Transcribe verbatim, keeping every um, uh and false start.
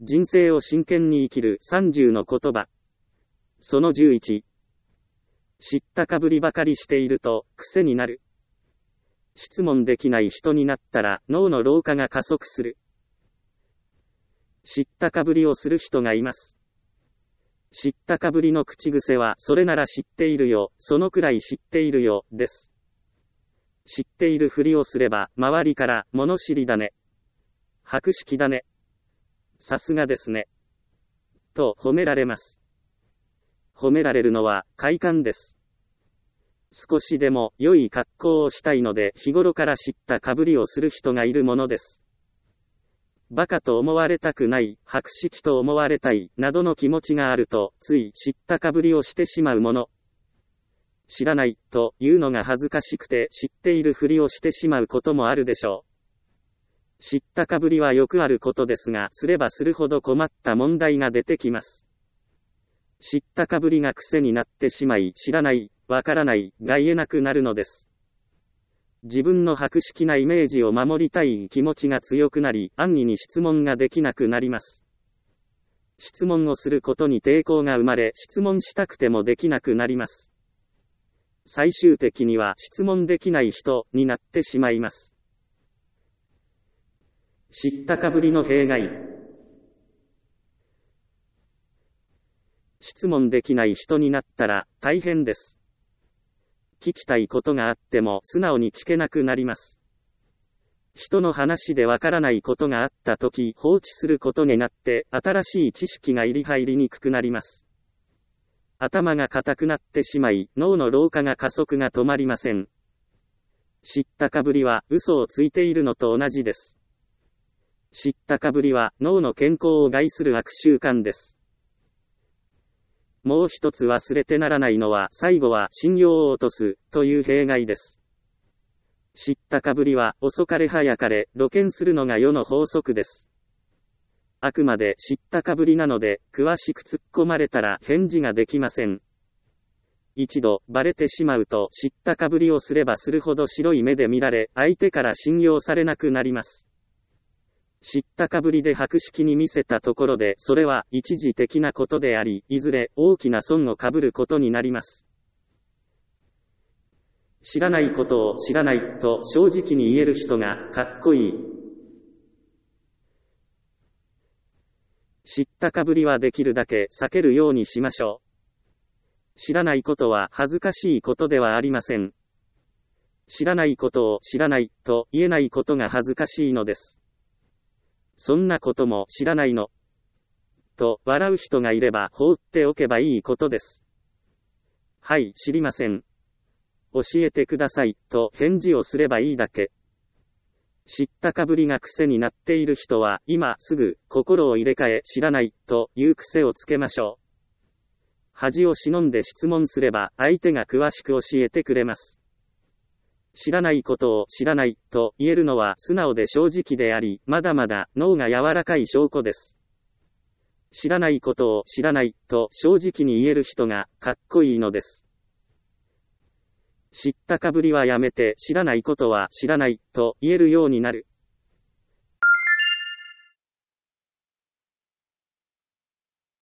人生を真剣に生きるさんじゅうの言葉。そのじゅういち。知ったかぶりばかりしていると癖になる。質問できない人になったら脳の老化が加速する。知ったかぶりをする人がいます。知ったかぶりの口癖は、それなら知っているよ、そのくらい知っているよ、です。知っているふりをすれば、周りから、物知りだね。博識だね。さすがですね。と褒められます。褒められるのは快感です。少しでも良い格好をしたいので日頃から知ったかぶりをする人がいるものです。バカと思われたくない、博識と思われたい、などの気持ちがあると、つい知ったかぶりをしてしまうもの。知らないというのが恥ずかしくて知っているふりをしてしまうこともあるでしょう。知ったかぶりはよくあることですが、すればするほど困った問題が出てきます。知ったかぶりが癖になってしまい、知らない、わからないが言えなくなるのです。自分の博識なイメージを守りたい気持ちが強くなり、安易に質問ができなくなります。質問をすることに抵抗が生まれ、質問したくてもできなくなります。最終的には質問できない人になってしまいます。知ったかぶりの弊害。質問できない人になったら大変です。聞きたいことがあっても素直に聞けなくなります。人の話でわからないことがあったとき放置することになって新しい知識が入り入りにくくなります。頭が固くなってしまい脳の老化が加速が止まりません。知ったかぶりは嘘をついているのと同じです。知ったかぶりは脳の健康を害する悪習慣です。もう一つ忘れてならないのは、最後は信用を落とすという弊害です。知ったかぶりは遅かれ早かれ露見するのが世の法則です。あくまで知ったかぶりなので、詳しく突っ込まれたら返事ができません。一度バレてしまうと知ったかぶりをすればするほど白い目で見られ、相手から信用されなくなります。知ったかぶりで博識に見せたところで、それは一時的なことであり、いずれ大きな損をかぶることになります。知らないことを知らないと正直に言える人がかっこいい。知ったかぶりはできるだけ避けるようにしましょう。知らないことは恥ずかしいことではありません。知らないことを知らないと言えないことが恥ずかしいのです。そんなことも知らないのと笑う人がいれば放っておけばいいことです。はい、知りません。教えてくださいと返事をすればいいだけ。知ったかぶりが癖になっている人は今すぐ心を入れ替え知らないという癖をつけましょう。恥を忍んで質問すれば相手が詳しく教えてくれます。知らないことを知らないと言えるのは素直で正直であり、まだまだ脳が柔らかい証拠です。知らないことを知らないと正直に言える人がかっこいいのです。知ったかぶりはやめて知らないことは知らないと言えるようになる。